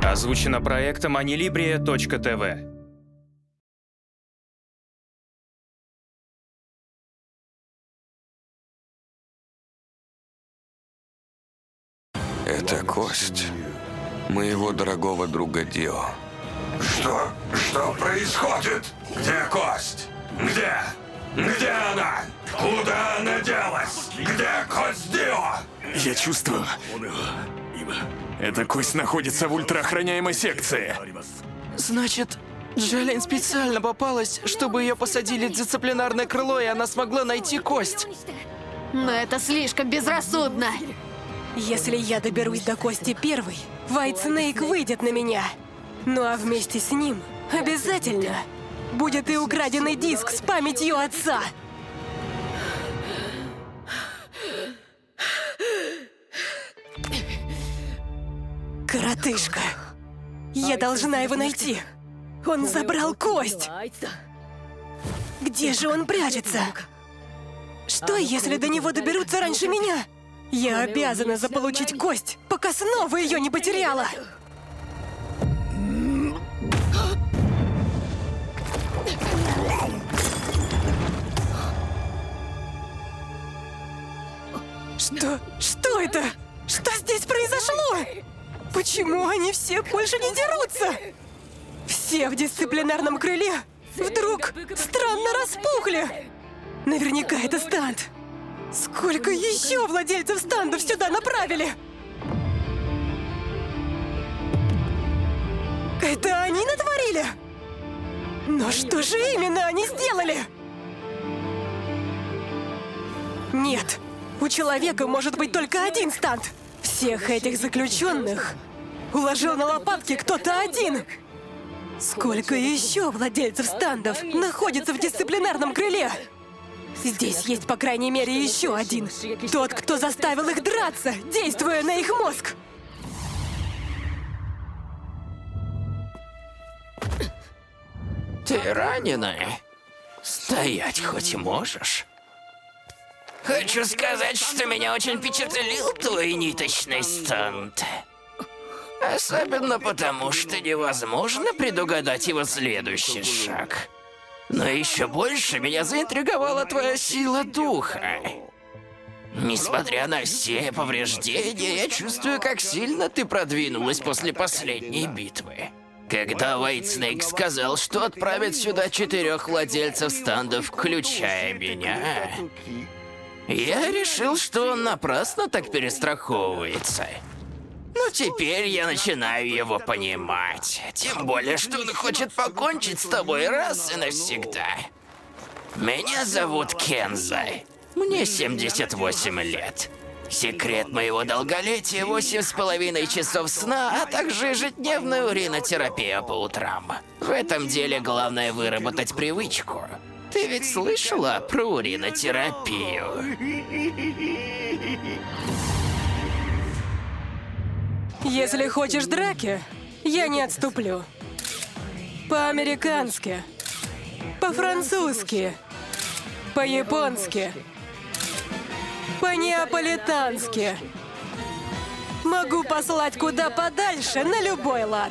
Озвучено проектом Anilibria.tv. Это кость моего дорогого друга Дио. Что происходит? Где кость? Где? Где она? Куда она делась? Где кость Дио? Я чувствую. Эта кость находится в ультраохраняемой секции. Значит, Джолин специально попалась, чтобы ее посадили в дисциплинарное крыло, и она смогла найти кость. Но это слишком безрассудно. Если я доберусь до кости первой, White Snake выйдет на меня. Ну а вместе с ним обязательно будет и украденный диск с памятью отца. Коротышка. Я должна его найти. Он забрал кость. Где же он прячется? Что, если до него доберутся раньше меня? Я обязана заполучить кость, пока снова ее не потеряла. Что это? Что здесь произошло? Почему они все больше не дерутся? Все в дисциплинарном крыле вдруг странно распухли. Наверняка это станд. Сколько еще владельцев стандов сюда направили? Это они натворили? Но что же именно они сделали? Нет, у человека может быть только один станд. Всех этих заключенных уложил на лопатки кто-то один. Сколько еще владельцев стандов находится в дисциплинарном крыле? Здесь есть, по крайней мере, еще один. Тот, кто заставил их драться, действуя на их мозг. Ты ранена? Стоять хоть можешь? Хочу сказать, что меня очень впечатлил твой ниточный станд. Особенно потому, что невозможно предугадать его следующий шаг. Но еще больше меня заинтриговала твоя сила духа. Несмотря на все повреждения, я чувствую, как сильно ты продвинулась после последней битвы. Когда White Snake сказал, что отправит сюда 4 владельцев стандов, включая меня, я решил, что он напрасно так перестраховывается. Но теперь я начинаю его понимать. Тем более, что он хочет покончить с тобой раз и навсегда. Меня зовут Кенза. Мне 78 лет. Секрет моего долголетия 8,5 часов сна, а также ежедневная уринотерапия по утрам. В этом деле главное выработать привычку. Ты ведь слышала про уринотерапию? Если хочешь драки, я не отступлю. По-американски, по-французски, по-японски, по-неаполитански. Могу послать куда подальше на любой лад.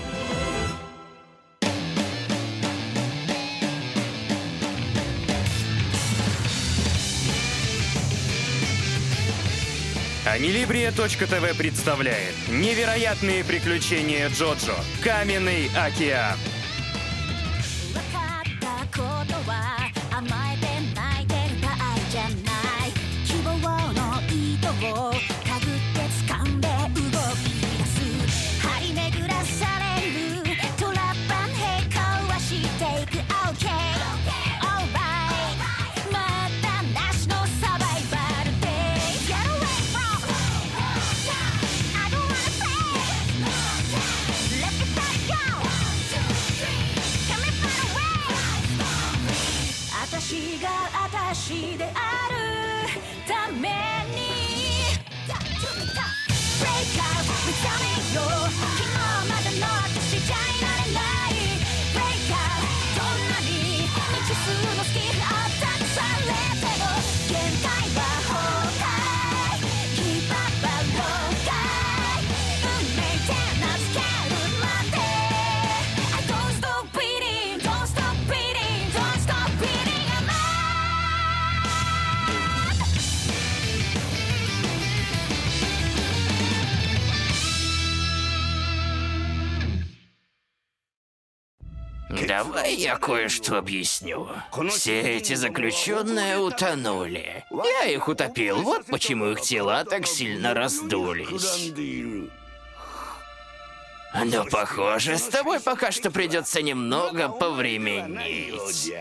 Anilibria.tv представляет невероятные приключения Джоджо. Каменный океан. Давай я кое-что объясню. Все эти заключенные утонули. Я их утопил, вот почему их тела так сильно раздулись. Но похоже, с тобой пока что придется немного повременить.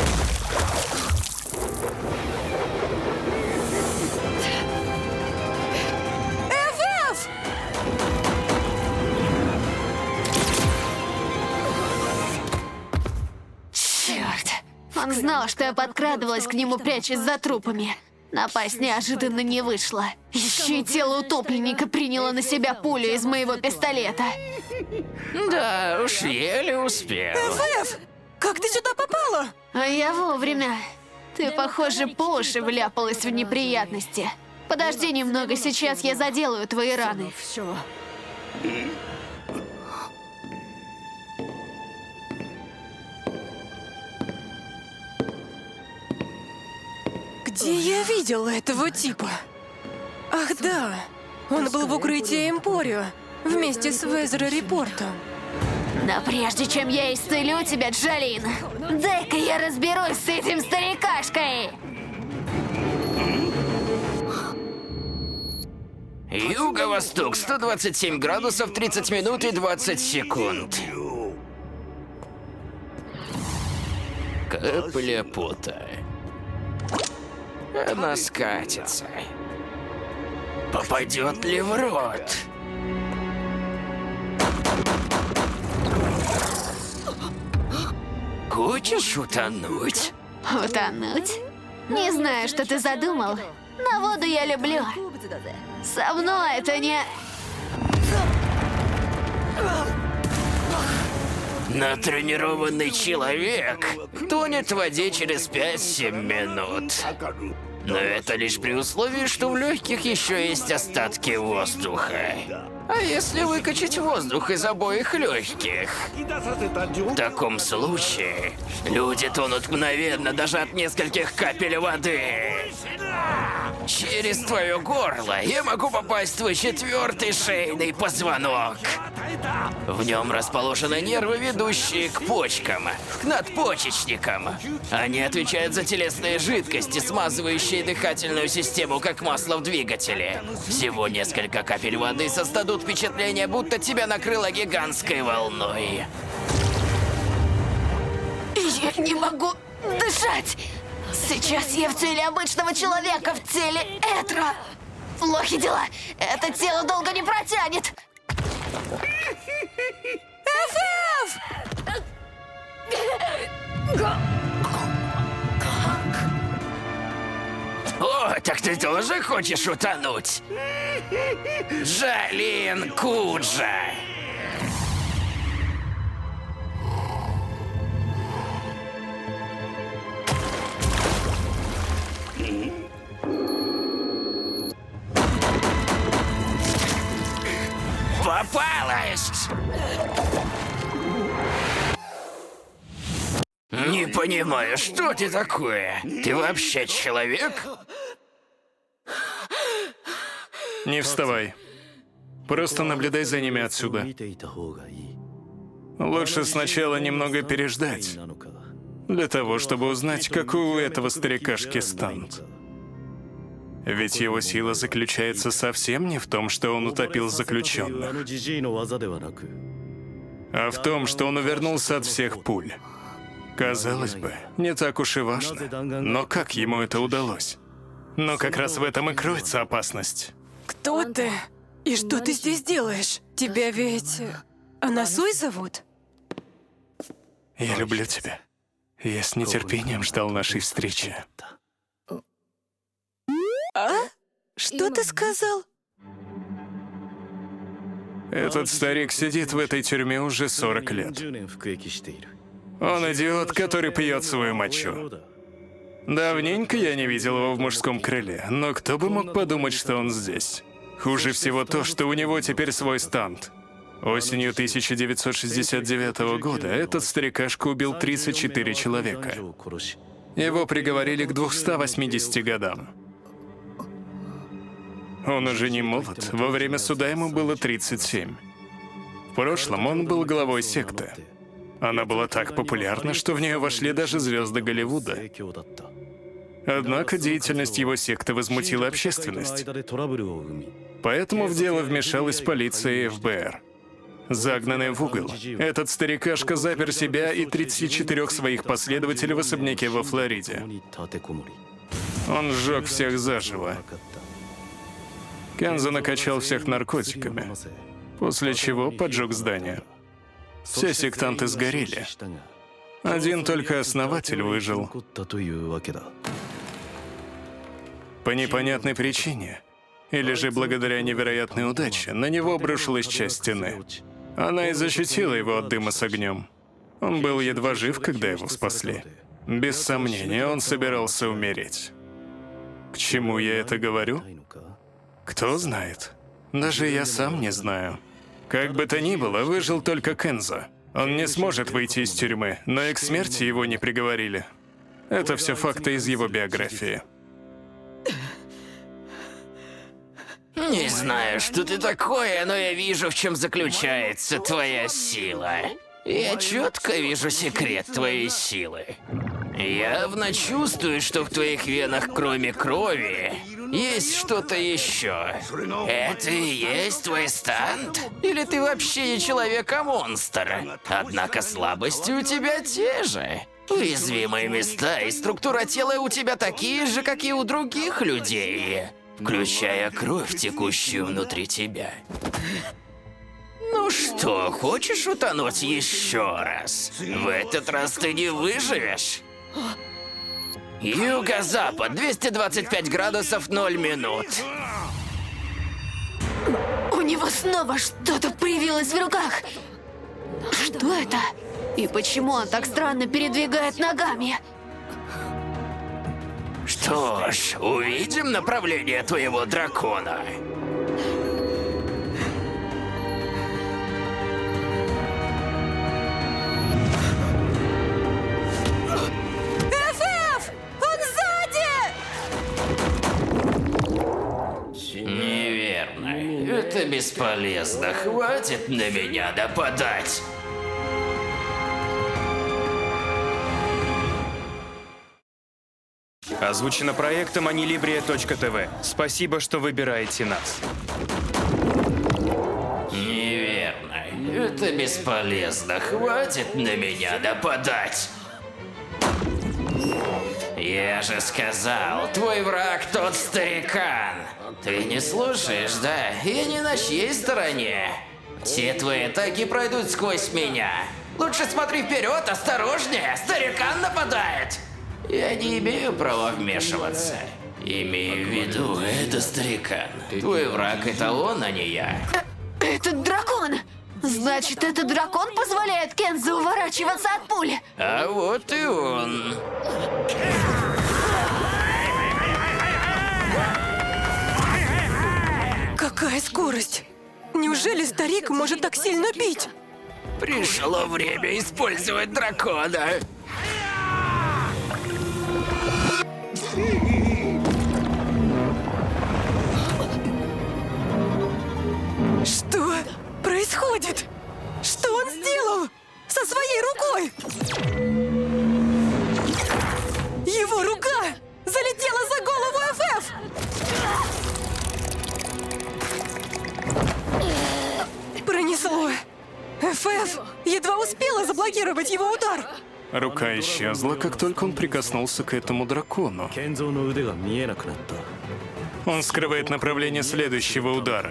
Черт! Он знал, что я подкрадывалась к нему, прячась за трупами. Напасть неожиданно не вышло. Еще и тело утопленника приняло на себя пулю из моего пистолета. Да уж, еле успел. ФФ! Как ты сюда попала? А я вовремя. Ты, похоже, по уши вляпалась в неприятности. Подожди немного, сейчас я заделаю твои раны. Где я видела этого типа? Ах да, он был в укрытии Эмпорио вместе с Везер Репортом. Но прежде чем я исцелю тебя, Джолин, дай-ка я разберусь с этим старикашкой. Юго-восток, 127 градусов, 30 минут и 20 секунд. Капля пота. Она скатится. Попадет ли в рот? Хочешь утонуть? Утонуть? Не знаю, что ты задумал, но воду я люблю. Со мной это не... Натренированный человек тонет в воде через 5-7 минут. Но это лишь при условии, что в легких еще есть остатки воздуха. А если выкачать воздух из обоих легких? В таком случае люди тонут мгновенно даже от нескольких капель воды. Через твое горло я могу попасть в твой 4-й шейный позвонок. В нем расположены нервы, ведущие к почкам, к надпочечникам. Они отвечают за телесные жидкости, смазывающие дыхательную систему, как масло в двигателе. Всего несколько капель воды создадут впечатление, будто тебя накрыло гигантской волной. Я не могу дышать. Сейчас я в теле обычного человека, в теле Этро. Плохи дела. Это тело долго не протянет. ФФ! О, так ты тоже хочешь утонуть? Джолин Куджа. Попалась! Не понимаю, что ты такое? Ты вообще человек? Не вставай. Просто наблюдай за ними отсюда. Лучше сначала немного переждать. Для того, чтобы узнать, какой у этого старикашки стант. Ведь его сила заключается совсем не в том, что он утопил заключенных, а в том, что он увернулся от всех пуль. Казалось бы, не так уж и важно. Но как ему это удалось? Но как раз в этом и кроется опасность. Кто ты? И что ты здесь делаешь? Тебя ведь... Анасуй зовут? Я люблю тебя. Я с нетерпением ждал нашей встречи. А? Что ты сказал? Этот старик сидит в этой тюрьме уже 40 лет. Он идиот, который пьет свою мочу. Давненько я не видел его в мужском крыле, но кто бы мог подумать, что он здесь? Хуже всего то, что у него теперь свой станд. Осенью 1969 года этот старикашка убил 34 человека. Его приговорили к 280 годам. Он уже не молод, во время суда ему было 37. В прошлом он был главой секты. Она была так популярна, что в нее вошли даже звезды Голливуда. Однако деятельность его секты возмутила общественность. Поэтому в дело вмешалась полиция и ФБР. Загнанный в угол, этот старикашка запер себя и 34 своих последователей в особняке во Флориде. Он сжег всех заживо. Кензо накачал всех наркотиками, после чего поджег здание. Все сектанты сгорели. Один только основатель выжил. По непонятной причине, или же благодаря невероятной удаче, на него обрушилась часть стены. Она и защитила его от дыма с огнем. Он был едва жив, когда его спасли. Без сомнения, он собирался умереть. К чему я это говорю? Кто знает? Даже я сам не знаю. Как бы то ни было, выжил только Кензо. Он не сможет выйти из тюрьмы, но и к смерти его не приговорили. Это все факты из его биографии. Не знаю, что ты такое, но я вижу, в чем заключается твоя сила. Я четко вижу секрет твоей силы. Явно чувствую, что в твоих венах, кроме крови, есть что-то еще. Это и есть твой станд? Или ты вообще не человек, а монстр? Однако слабости у тебя те же. Уязвимые места и структура тела у тебя такие же, как и у других людей. Включая кровь, текущую внутри тебя. Ну что, хочешь утонуть еще раз? В этот раз ты не выживешь. Юго-запад, 225 градусов 0 минут. У него снова что-то появилось в руках. Что это? И почему он так странно передвигает ногами? Что ж, увидим направление твоего дракона. ФФ! Он сзади! Неверно. Это бесполезно. Хватит на меня нападать. Озвучено проектом Anilibria.tv. Спасибо, что выбираете нас. Неверно. Это бесполезно. Хватит на меня нападать. Я же сказал, твой враг тот старикан. Ты не слушаешь, да? Я не на чьей стороне. Все твои атаки пройдут сквозь меня. Лучше смотри вперед, осторожнее. Старикан нападает. Я не имею права вмешиваться. Имею в виду, это старикан. Твой враг это он, а не я. Этот дракон! Значит, этот дракон позволяет Кензо уворачиваться от пули. А вот и он. Какая скорость! Неужели старик может так сильно бить? Пришло время использовать дракона. Что происходит? Что он сделал со своей рукой? Его рука залетела за голову ФФ! Пронесло. ФФ едва успела заблокировать его удар. Рука исчезла, как только он прикоснулся к этому дракону. Он скрывает направление следующего удара.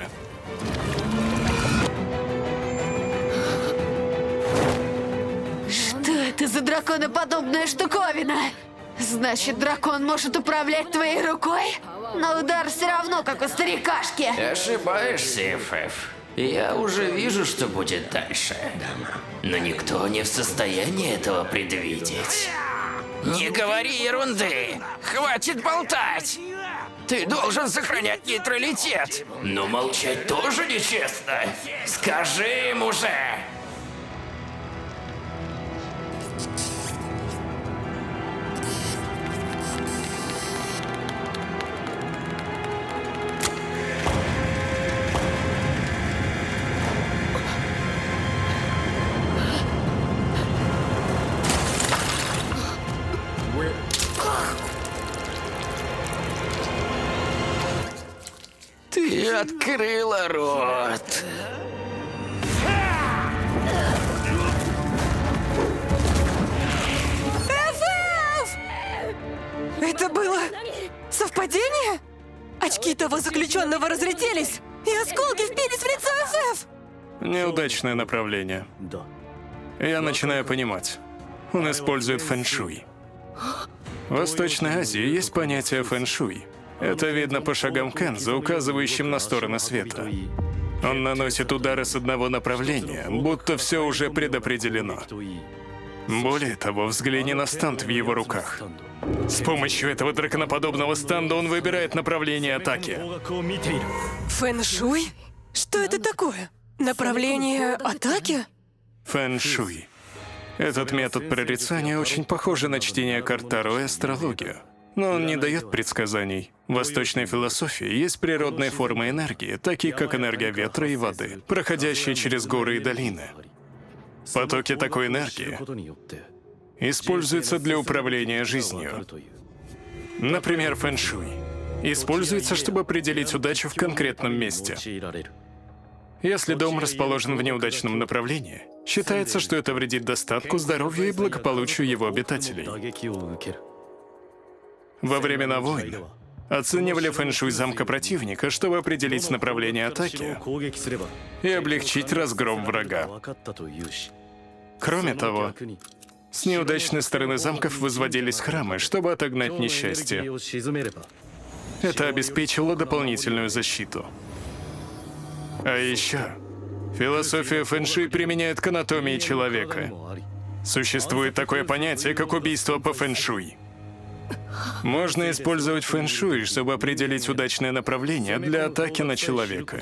Что это за драконоподобная штуковина? Значит, дракон может управлять твоей рукой? Но удар все равно, как у старикашки. Ошибаешься, ФФ. Я уже вижу, что будет дальше. Но никто не в состоянии этого предвидеть. Не говори ерунды! Хватит болтать! Ты должен сохранять нейтралитет! Но молчать тоже нечестно! Скажи им уже! открыла рот. FF! Это было совпадение? Очки того заключенного разлетелись, и осколки впились в лицо FF! Неудачное направление. Я начинаю понимать. Он использует фэншуй. В Восточной Азии есть понятие фэншуй. Это видно по шагам Кенза, указывающим на стороны света. Он наносит удары с одного направления, будто все уже предопределено. Более того, взгляни на станд в его руках. С помощью этого драконоподобного станда он выбирает направление атаки. Фэншуй? Что это такое? Направление атаки? Фэншуй. Этот метод прорицания очень похож на чтение карт Таро и астрологию. Но он не дает предсказаний. В восточной философии есть природные формы энергии, такие как энергия ветра и воды, проходящие через горы и долины. Потоки такой энергии используются для управления жизнью. Например, фэншуй используется, чтобы определить удачу в конкретном месте. Если дом расположен в неудачном направлении, считается, что это вредит достатку, здоровью и благополучию его обитателей. Во времена войн оценивали фэншуй замка противника, чтобы определить направление атаки и облегчить разгром врага. Кроме того, с неудачной стороны замков возводились храмы, чтобы отогнать несчастье. Это обеспечило дополнительную защиту. А еще философия фэншуй применяет к анатомии человека. Существует такое понятие, как убийство по фэншуй. Можно использовать фэншуй, чтобы определить удачное направление для атаки на человека.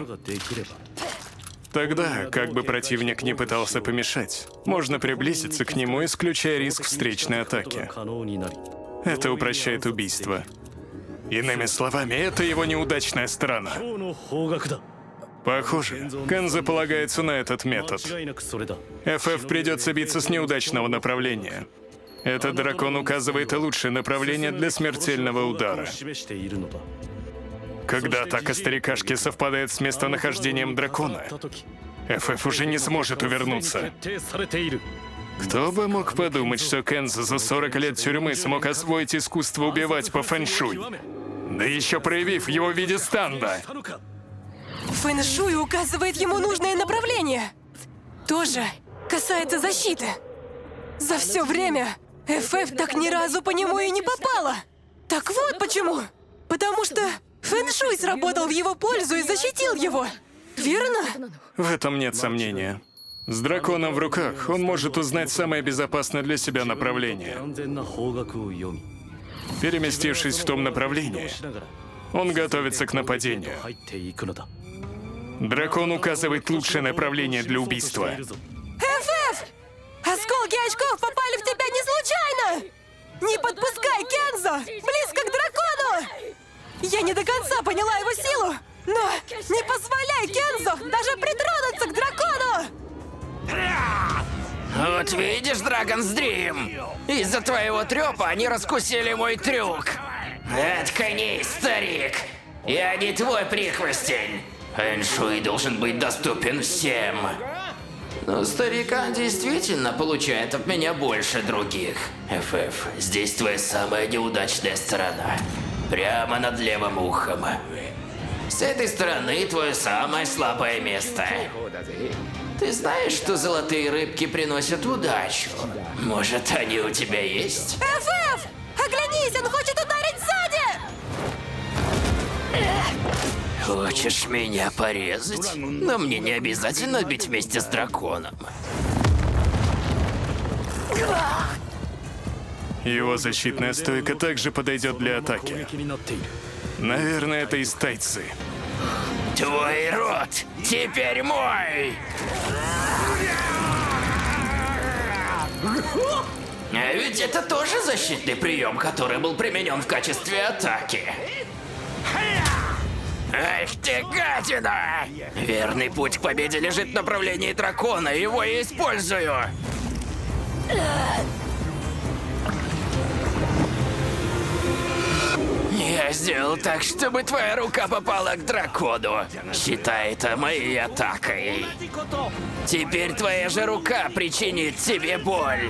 Тогда, как бы противник не пытался помешать, можно приблизиться к нему, исключая риск встречной атаки. Это упрощает убийство. Иными словами, это его неудачная сторона. Похоже, Кенза полагается на этот метод. FF придется биться с неудачного направления. Этот дракон указывает лучшее направление для смертельного удара. Когда атака старикашки совпадает с местонахождением дракона, FF уже не сможет увернуться. Кто бы мог подумать, что Кенза за 40 лет тюрьмы смог освоить искусство убивать по фэншуй, да еще проявив его в виде станда. Фэншуй указывает ему нужное направление. Тоже касается защиты. За все время FF так ни разу по нему и не попала. Так вот почему. Потому что фэншуй сработал в его пользу и защитил его. Верно? В этом нет сомнения. С драконом в руках он может узнать самое безопасное для себя направление. Переместившись в том направлении, он готовится к нападению. Дракон указывает лучшее направление для убийства. FF! Осколки очков попали в тебя не случайно! Не подпускай Кензо близко к дракону! Я не до конца поняла его силу, но не позволяй Кензо даже притронуться к дракону! Вот видишь, Драгонс Дрим? Из-за твоего трёпа они раскусили мой трюк. Отконись, старик! Я не твой прихвостень. Фэншуй должен быть доступен всем. Но старикан действительно получает от меня больше других. FF, здесь твоя самая неудачная сторона. Прямо над левым ухом. С этой стороны твое самое слабое место. Ты знаешь, что золотые рыбки приносят удачу? Может, они у тебя есть? FF! Оглянись, он хочет ударить сзади! Хочешь меня порезать? Но мне не обязательно бить вместе с драконом. Его защитная стойка также подойдет для атаки. Наверное, это из тайцы. Твой рот теперь мой! А ведь это тоже защитный прием, который был применен в качестве атаки. Эх ты, гадина! Верный путь к победе лежит в направлении дракона, его я использую. Я сделал так, чтобы твоя рука попала к дракону. Считай это моей атакой. Теперь твоя же рука причинит тебе боль.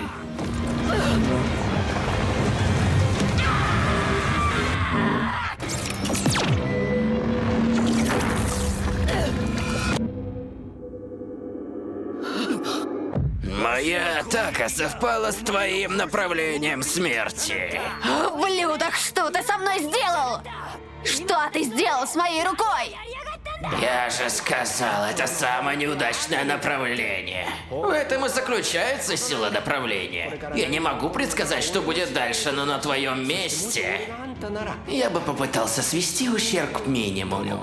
Моя атака совпала с твоим направлением смерти. Ублюдок, что ты со мной сделал? Что ты сделал с моей рукой? Я же сказал, это самое неудачное направление. В этом и заключается сила направления. Я не могу предсказать, что будет дальше, но на твоем месте я бы попытался свести ущерб к минимуму.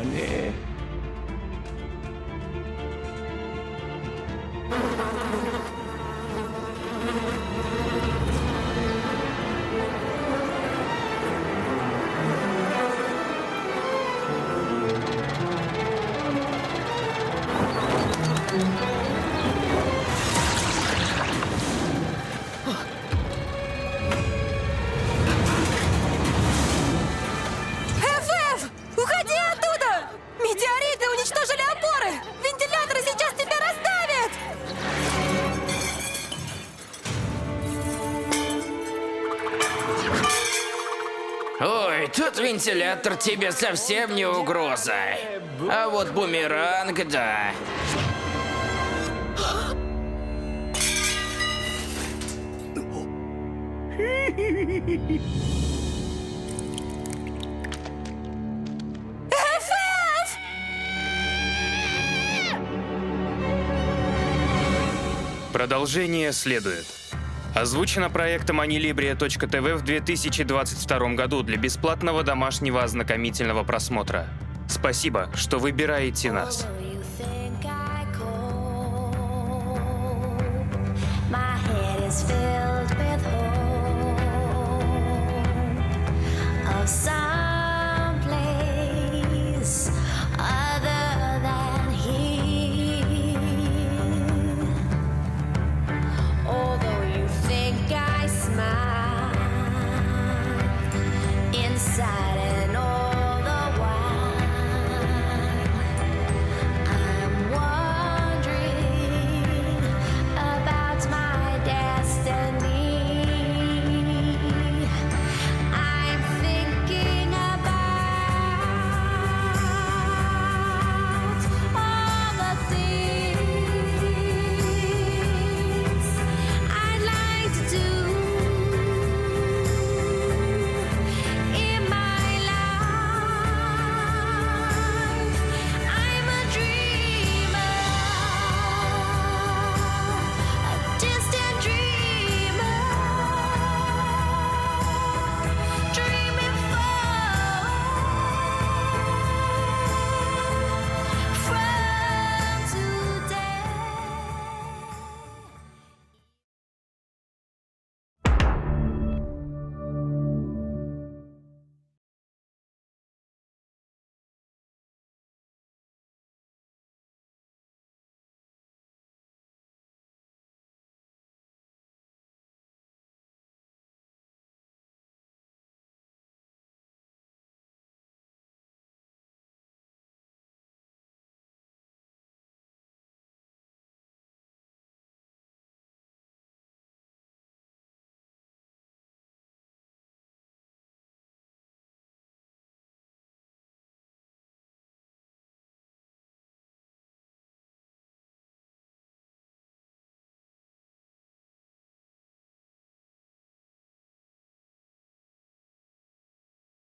ФФ! Уходи оттуда! Метеориты уничтожили опоры! Вентиляторы сейчас тебя раздавят! Ой, тут вентилятор тебе совсем не угроза. А вот бумеранг, да. Продолжение следует. Озвучено проектом anilibria.tv в 2022 году для бесплатного домашнего ознакомительного просмотра. Спасибо, что выбираете нас.